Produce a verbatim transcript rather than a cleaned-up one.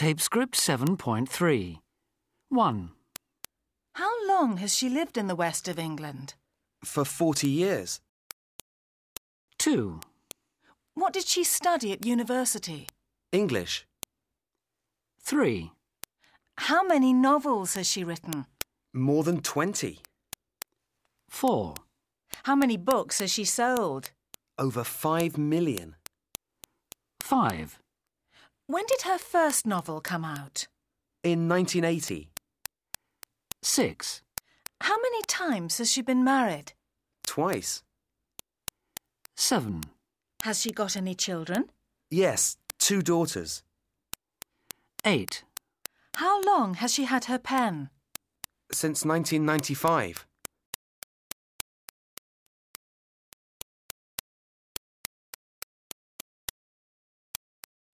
Tape script seven point three. one. How long has she lived in the west of England? For forty years. two. What did she study at university? English. three. How many novels has she written? More than twenty. four. How many books has she sold? Over five million. five. When did her first novel come out? In nineteen eighty. six. How many times has she been married? Twice. seven. Has she got any children? Yes, two daughters. eight. How long has she had her pen? Since nineteen ninety-five.